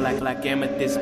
like amethyst.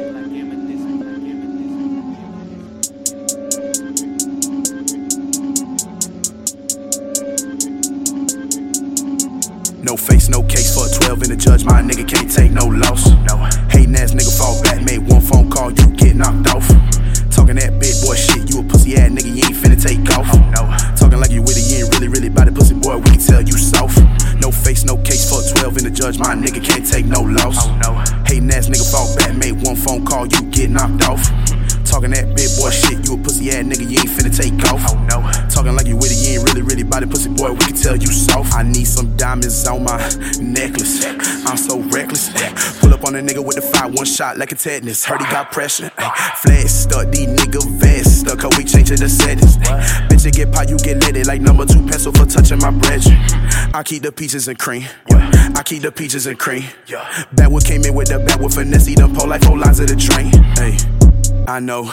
No face, no case for a 12 in the judge. My nigga can't take no loss. No. Hating ass nigga fall back, made one phone call, you get knocked off. Talking that big boy shit, you a pussy ass nigga, you ain't finna take off. No. Talking like you with it, you ain't really about it, pussy boy, we can tell you soft. No face, no case for a 12 in the judge. My nigga can't take no loss. No. Hating ass nigga fall back, made one phone call, you get knocked off. Talking that big boy shit, you a pussy ass nigga, you ain't finna take off. No. Talking like you with it, you ain't really about it, pussy boy, we can tell you soft. I need some diamonds on my necklace. I'm so reckless. Pull up on a nigga with the 5-1 shot like a tetanus. Heard he got pressure. Flash stuck, these nigga vest stuck, cause we changing the settings. Bitch, you get pot, you get lit like number 2 pencil for touching my bread. I keep the peaches and cream. I keep the peaches and cream. Backwood came in with the backwood finesse, he done pull like 4 lines of the train. Hey. I know,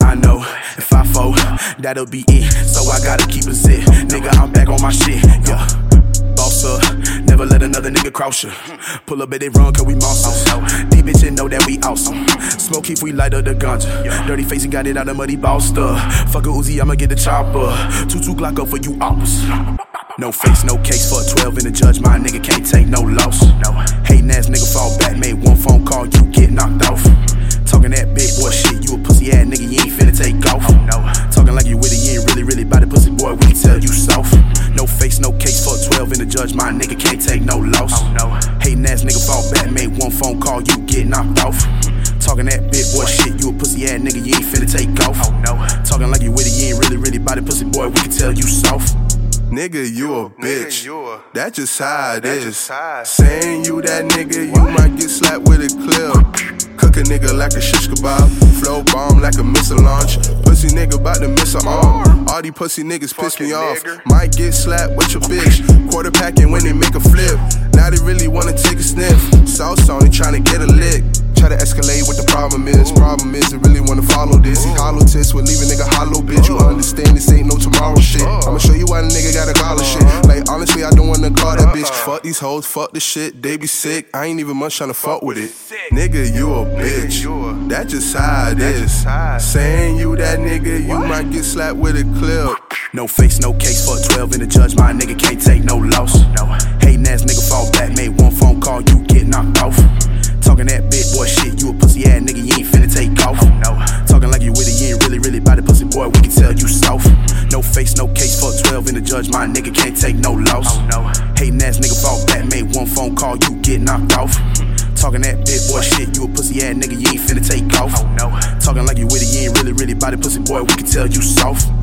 if I fall, that'll be it. So I gotta keep a zip. Nigga, I'm back on my shit, yeah. Boss up, never let another nigga cross you. Pull up, they run, cause we monsters. These bitches know that we awesome. Smoke if we light up the ganja. Dirty face and got it out of muddy ball stuff. Fuck a Uzi, I'ma get the chopper. 2-2 Glock up for you ops. No face, no case for a 12 in the judge. My nigga can't take no loss. Hating ass nigga fall back, made one phone call, you get knocked off. Talking that big boy shit, you a pussy ass nigga, you ain't finna take off. Talking like you with it, you ain't really about it, pussy boy, we can tell you soft. No face, no case for a 12 in the judge. My nigga can't take no loss. Hating ass nigga fall back, made one phone call, you get knocked off. Talking that big boy shit, you a pussy ass nigga, you ain't finna take off. Talking like you with it, you ain't really about it, pussy boy, we can tell you soft. Nigga, you a bitch. That's just how it is. Saying you that nigga, you might get slapped with a clip. Cook a nigga like a shish kebab. Flow bomb like a missile launch. Pussy nigga bout to miss a arm. All these pussy niggas piss me off. Might get slapped with your bitch. Quarterbacking when they make a flip. Now they really wanna take a sniff. Sauce on it, tryna get a lick. Try to escalate what the problem is. Problem is they really wanna follow this. He hollow tits will leave a nigga hollow, bitch. You understand this ain't no tomorrow shit. I'ma show you why the nigga gotta call shit. Like honestly, I don't wanna call that bitch. Fuck these hoes, fuck this shit. They be sick. I ain't even much tryna fuck with it. Nigga, you a bitch. That's just how it is. Saying you that nigga, you might get slapped with a clip. No face, no case for a 12 in the judge. My nigga can't take no loss. Hating ass nigga fall back, made one phone call, you get knocked off. Talking that big boy shit, you a pussy ass nigga, you ain't finna take off. Talking like you with it, you ain't really about it, pussy boy, we can tell you soft. No face, no case for a 12 in the judge. My nigga can't take no loss. Hating ass nigga fall back, made one phone call, you get knocked off. Talking that big boy shit, you a pussy ass nigga, you ain't finna take off. Talking like you with it, you ain't really about it, pussy boy, we can tell you soft.